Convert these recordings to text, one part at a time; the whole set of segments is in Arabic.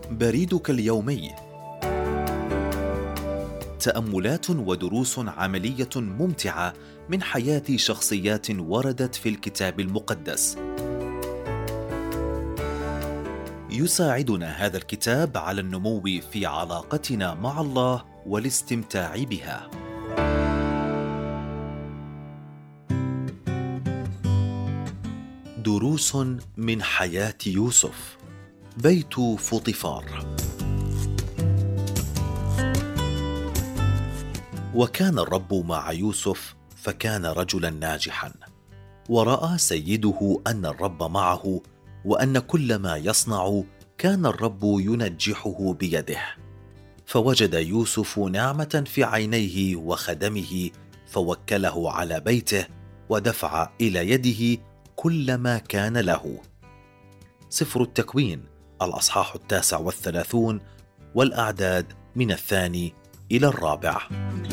بريدك اليومي. تأملات ودروس عملية ممتعة من حياة شخصيات وردت في الكتاب المقدس. يساعدنا هذا الكتاب على النمو في علاقتنا مع الله والاستمتاع بها. دروس من حياة يوسف. بيت فوطيفار. وكان الرب مع يوسف فكان رجلا ناجحا، ورأى سيده أن الرب معه وأن كل ما يصنع كان الرب ينجحه بيده. فوجد يوسف نعمة في عينيه وخدمه، فوكله على بيته ودفع إلى يده كل ما كان له. سفر التكوين الأصحاح 39 والأعداد من 2 إلى 4.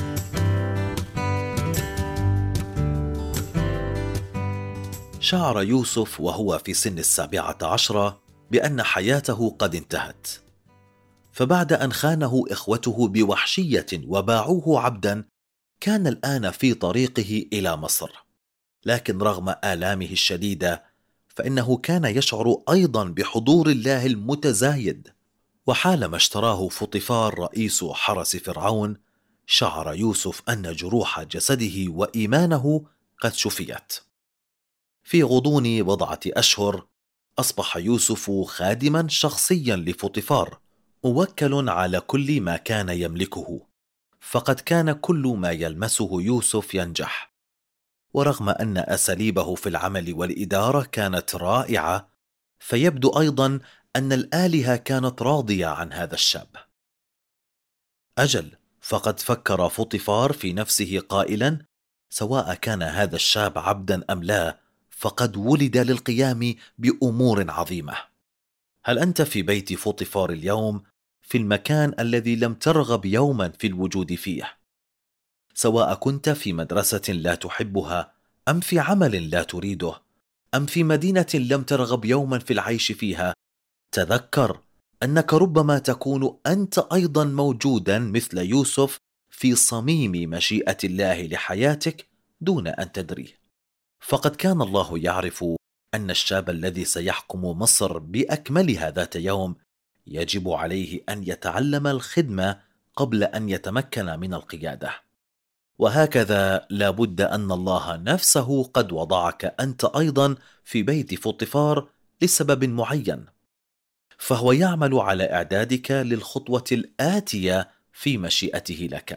شعر يوسف وهو في سن 17 بأن حياته قد انتهت، فبعد أن خانه إخوته بوحشية وباعوه عبدا، كان الآن في طريقه إلى مصر. لكن رغم آلامه الشديدة فإنه كان يشعر أيضا بحضور الله المتزايد. وحالما اشتراه فوطيفار رئيس حرس فرعون، شعر يوسف أن جروح جسده وإيمانه قد شفيت. في غضون 4 أشهر أصبح يوسف خادما شخصيا لفوطيفار، موكل على كل ما كان يملكه، فقد كان كل ما يلمسه يوسف ينجح. ورغم أن أساليبه في العمل والإدارة كانت رائعة، فيبدو أيضا أن الآلهة كانت راضية عن هذا الشاب. أجل، فقد فكر فوطيفار في نفسه قائلا: سواء كان هذا الشاب عبدا أم لا، فقد ولد للقيام بأمور عظيمة. هل أنت في بيت فوطيفار اليوم، في المكان الذي لم ترغب يوما في الوجود فيه؟ سواء كنت في مدرسة لا تحبها، أم في عمل لا تريده، أم في مدينة لم ترغب يوما في العيش فيها، تذكر أنك ربما تكون أنت أيضا موجودا مثل يوسف في صميم مشيئة الله لحياتك دون أن تدري. فقد كان الله يعرف أن الشاب الذي سيحكم مصر بأكملها ذات يوم يجب عليه أن يتعلم الخدمة قبل أن يتمكن من القيادة. وهكذا لا بد أن الله نفسه قد وضعك أنت أيضا في بيت فوطيفار لسبب معين، فهو يعمل على إعدادك للخطوة الآتية في مشيئته لك.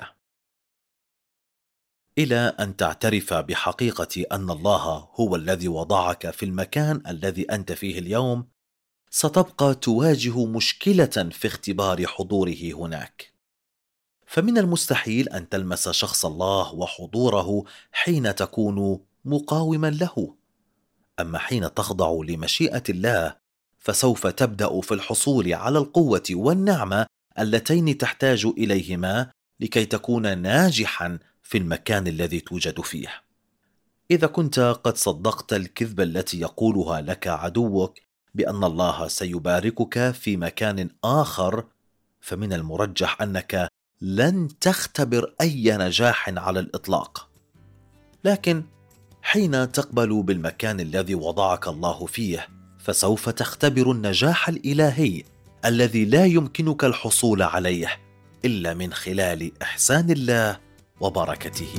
إلى أن تعترف بحقيقة أن الله هو الذي وضعك في المكان الذي أنت فيه اليوم، ستبقى تواجه مشكلة في اختبار حضوره هناك. فمن المستحيل أن تلمس شخص الله وحضوره حين تكون مقاوما له. أما حين تخضع لمشيئة الله، فسوف تبدأ في الحصول على القوة والنعمة اللتين تحتاج إليهما لكي تكون ناجحا في المكان الذي توجد فيه. إذا كنت قد صدقت الكذبة التي يقولها لك عدوك بأن الله سيباركك في مكان آخر، فمن المرجح أنك لن تختبر أي نجاح على الإطلاق. لكن حين تقبل بالمكان الذي وضعك الله فيه، فسوف تختبر النجاح الإلهي الذي لا يمكنك الحصول عليه إلا من خلال إحسان الله وبركته.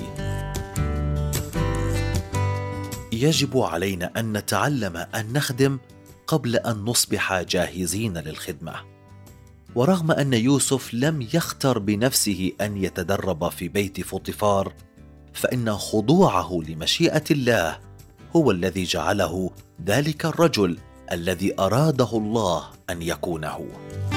يجب علينا أن نتعلم أن نخدم قبل أن نصبح جاهزين للخدمة. ورغم أن يوسف لم يختر بنفسه أن يتدرب في بيت فوطيفار، فإن خضوعه لمشيئة الله هو الذي جعله ذلك الرجل الذي أراده الله أن يكونه.